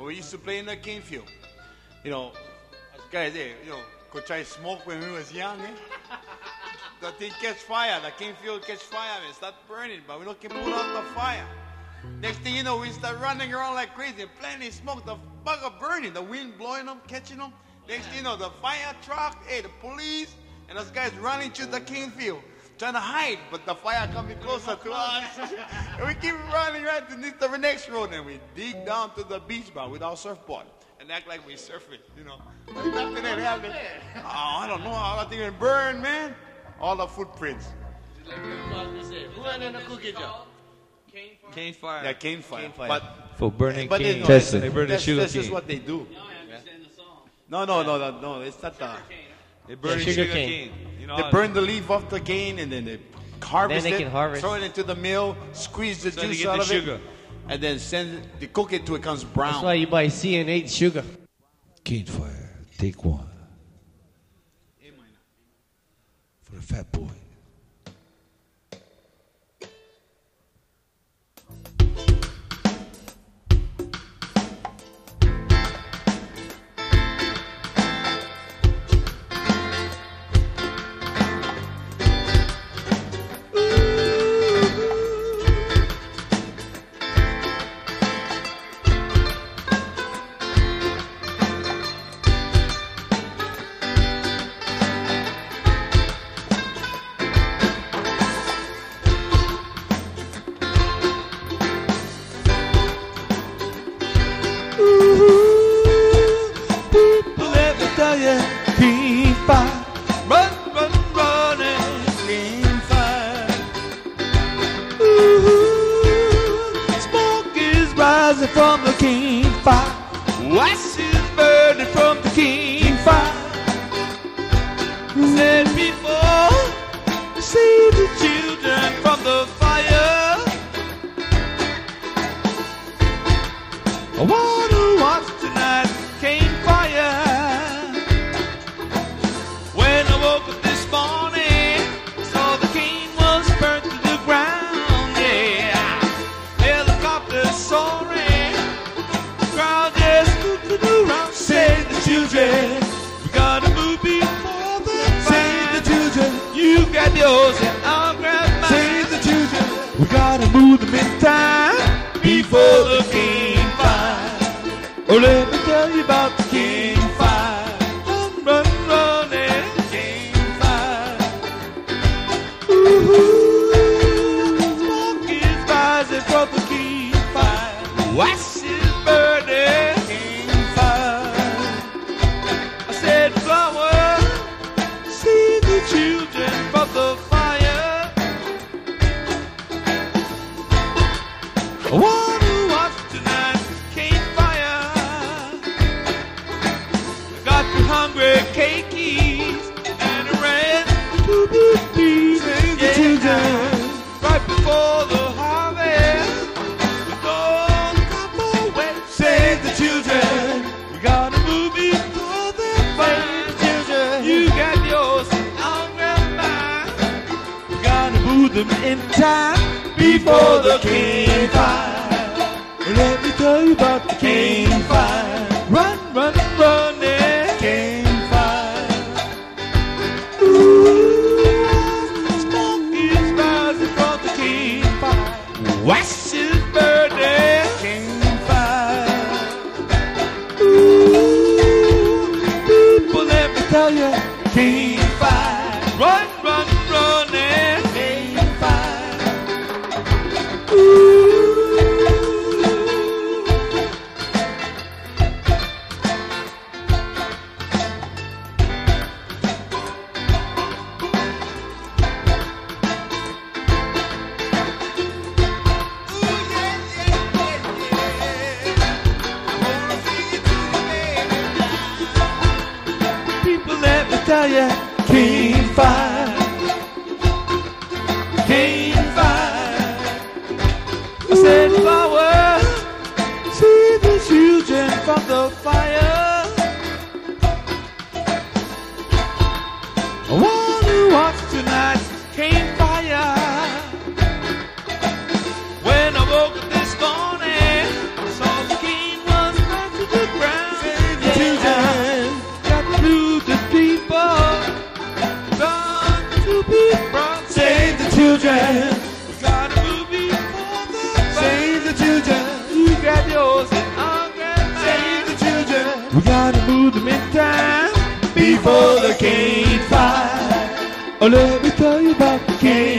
we used to play in the cane field. You know, us guys, could try smoke when we was young, The thing catch fire, the cane field catch fire, and start burning, but we don't can put out the fire. Next thing you know, we start running around like crazy, plenty smoke, the bugger burning, the wind blowing them, catching them. Next thing you know, the fire truck, the police, and us guys running to the cane field, trying to hide, but the fire coming closer to us. And we keep running right to the next road, and we dig down to the beach bar with our surfboard and act like we surfing, Nothing that happened. Oh, I don't know how that thing burned, man. All the footprints. Who had in the cookie jar? Cane fire. Yeah, cane fire. But for burning cane. They burn the sugar cane. That's just what they do. No, it's not the... They burn sugar cane. They burn the leaf off the cane and then they harvest then they can harvest. Throw it into the mill, squeeze the juice out of sugar. it, and then they cook it till it comes brown. That's why you buy C&H sugar. Cane fire, take one. For the fat boy. From the cane fire, ashes burning from the cane fire. Said before, save the children from the fire. I wanna watch tonight's cane fire. When I woke up this morning, saw the cane was burnt to the ground. Yeah, helicopter soaring. Save the children, we gotta move before the fire. Save the children, you got yours and I'll grab mine. Save the children, we gotta move them in time before the cane fire. Oh, let me tell you about the cane fire. Run, run, run, and the cane fire. Ooh, smoke is rising from the cane fire. Ashes burning. Children from the fire. I wanna watch tonight's cane fire. I got the hungry cakeys and a red boobies. Save the children right before the harvest. With all the copper wet. Save the children. We gotta move before the fire. Children, you got yours. Move them in time before the cane fire. Let me tell you about the cane fire. Run, run, run, cane fire. Ooh, smoke is rising from the cane fire. Ashes burning, cane fire. Ooh, people, let me tell you, cane fire. Run, run, run, tell ya, cane fire, cane fire. I said if I were save the children from the fire, I wanna watch tonight's cane fire. When I woke up this morning, I saw the cane was burnt to before the cane fire. Oh, let me tell you about the cane